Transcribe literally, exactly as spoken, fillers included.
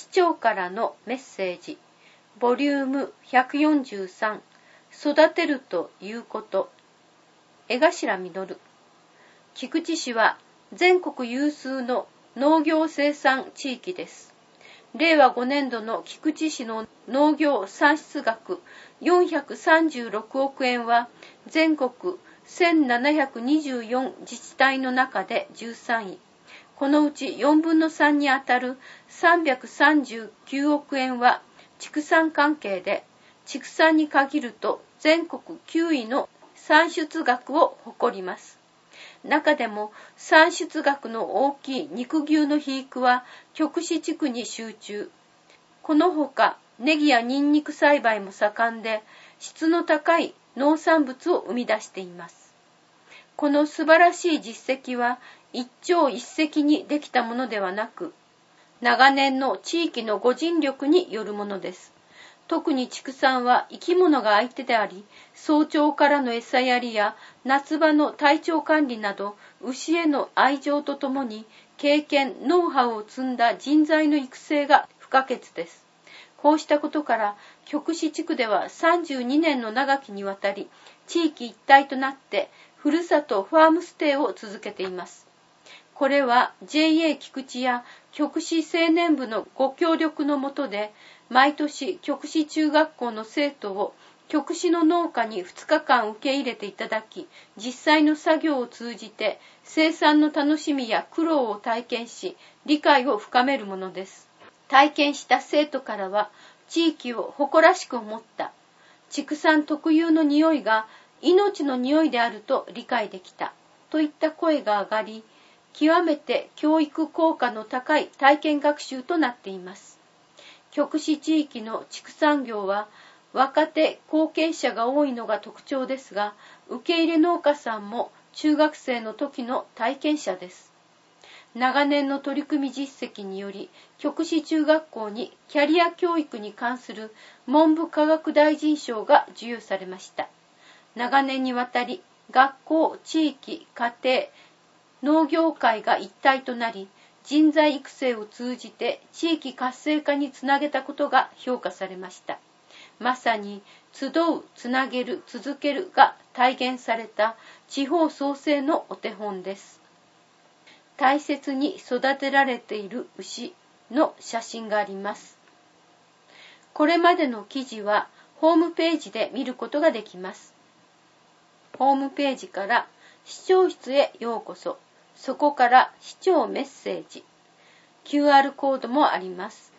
長からのメッセージ、ボリュームひゃくよんじゅうさん、育てるということ。江頭実。菊池市は全国有数の農業生産地域です。れいわごねんどの菊池市の農業産出額よんひゃくさんじゅうろくおくえんは全国せんななひゃくにじゅうよん自治体の中でじゅうさんい。このうちよんぶんのさんにあたるさんびゃくさんじゅうきゅうおくえんは畜産関係で、畜産に限ると全国きゅういの産出額を誇ります。中でも産出額の大きい肉牛の肥育は菊池地区に集中。このほかネギやニンニク栽培も盛んで、質の高い農産物を生み出しています。この素晴らしい実績は一朝一夕にできたものではなく、長年の地域のご尽力によるものです。特に畜産は生き物が相手であり、早朝からの餌やりや夏場の体調管理など、牛への愛情とともに経験、ノウハウを積んだ人材の育成が不可欠です。こうしたことから、菊池地区ではさんじゅうにねんの長きにわたり、地域一体となってふるさとファームステイを続けています。これは ジェイエー 菊池や菊池青年部のご協力のもとで、毎年菊池中学校の生徒を菊池の農家にふつかかん受け入れていただき、実際の作業を通じて生産の楽しみや苦労を体験し、理解を深めるものです。体験した生徒からは、地域を誇らしく思った。畜産特有の匂いが命の匂いであると理解できた。といった声が上がり、極めて教育効果の高い体験学習となっています。菊池地域の畜産業は若手後継者が多いのが特徴ですが、受け入れ農家さんも中学生の時の体験者です。長年の取り組み実績により、菊池中学校にキャリア教育に関する文部科学大臣賞が授与されました。長年にわたり、学校、地域、家庭、農業界が一体となり、人材育成を通じて地域活性化につなげたことが評価されました。まさに、集う、つなげる、続けるが体現された地方創生のお手本です。大切に育てられている牛の写真があります。これまでの記事はホームページで見ることができます。ホームページから視聴室へようこそ。そこから視聴メッセージ、キューアール コードもあります。